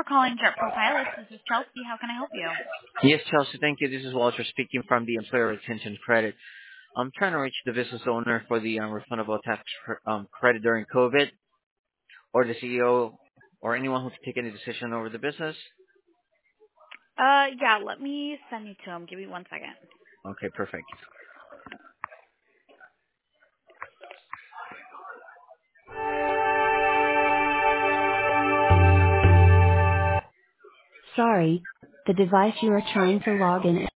calling Jet Profiles. This is Chelsea. How can I help you? Yes, Chelsea, thank you. This is Walter speaking from the Employer Retention Credit. I'm trying to reach the business owner for the refundable tax credit during COVID, or the CEO, or anyone who's taken a decision over the business. Yeah, let me send you to him. Give me 1 second. Okay, perfect. Sorry, the device you are trying to log in